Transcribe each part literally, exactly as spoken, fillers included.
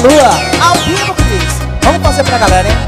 Lua, ao vivo, Cris. Vamos fazer pra galera, hein?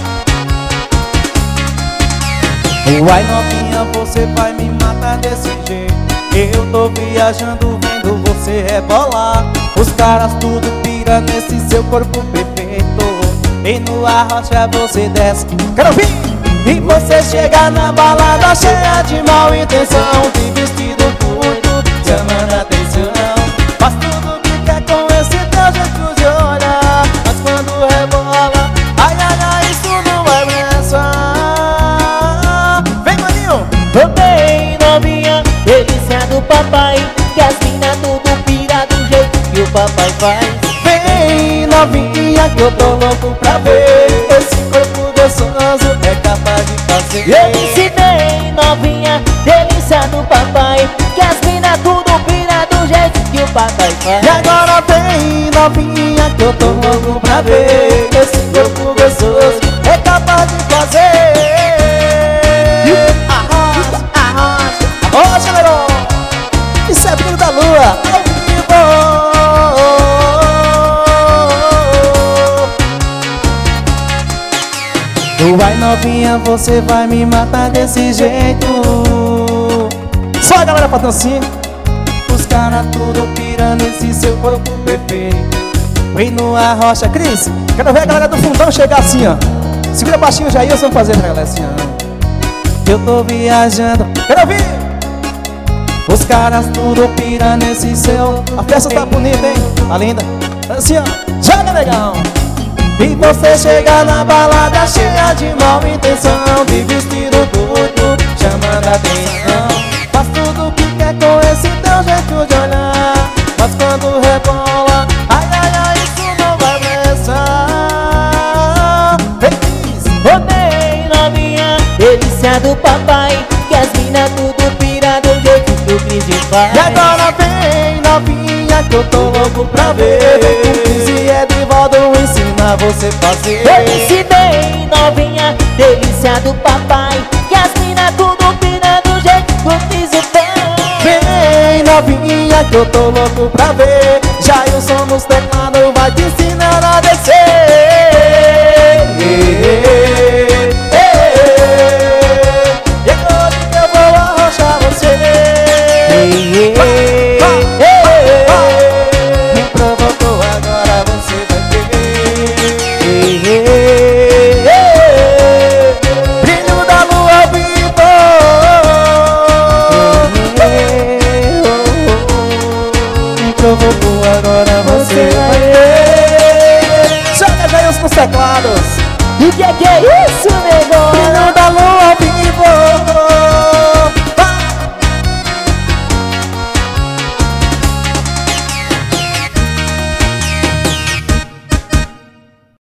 Uai, novinha, você vai me matar desse jeito. Eu tô viajando vendo você rebolar. Os caras tudo pira nesse seu corpo perfeito. E no arrocha você desce. Quero ouvir! E você chega na balada cheia de mal intenção, de vestido curto, chamando a atenção. Faz tudo que quer com esse teu jeito de olhar. Mas quando rebola, ai, ai, ai, isso não é pensar. Vem, maninho! Tô bem novinha, delícia do papai, que as minas tudo pira do jeito que o papai faz. Vem, novinha, que eu tô louco pra ver esse corpo gostoso é capaz de fazer. Eu disse bem novinha, delícia do papai, que as minas tudo pira do jeito que o papai faz. E agora vem, novinha, que eu tô louco pra ver esse corpo gostoso é capaz de fazer. Arrocha, arrocha, arrocha, Leron. Isso é brilho da lua, ao vivo. Vai, novinha, você vai me matar desse jeito. Só a galera pra dancinha. Os caras tudo pirando esse seu corpo perfeito. Vem no arrocha, Cris. Quero ver a galera do fundão chegar assim, ó. Segura baixinho já aí, eu vou fazer pra galera assim, ó. Eu tô viajando, quero ouvir. Os caras tudo pirando nesse seu. A festa tá bonita, hein? Tá linda. Assim, ó. Joga, legal. E você chega na balada cheia de mal intenção, de vestido curto, chamando a atenção. Faz tudo que quer com esse teu jeito de olhar. Mas quando rebola, ai, ai, ai, isso não vai pensar. Feliz! Rodei novinha, delícia do papai, que as minas tudo pira do jeito que o Cris faz. E agora vem, novinha, que eu tô louco pra ver. Vem com Cris e Edivaldo ensinar você fazer. Eu disse bem novinha, delícia do papai, que as minas tudo pira do jeito que o Cris faz. Vem, novinha, que eu tô louco pra ver. Já eu som nos teclados vai te ensinar a descer. E agora que eu vou arrochar você. Me provocou, agora você vai ver. Brilho da lua vivo. Me provocou, agora você vai ver. Joga já os nos teclados. E o que é que é isso, negócio? Brilho da lua vivo.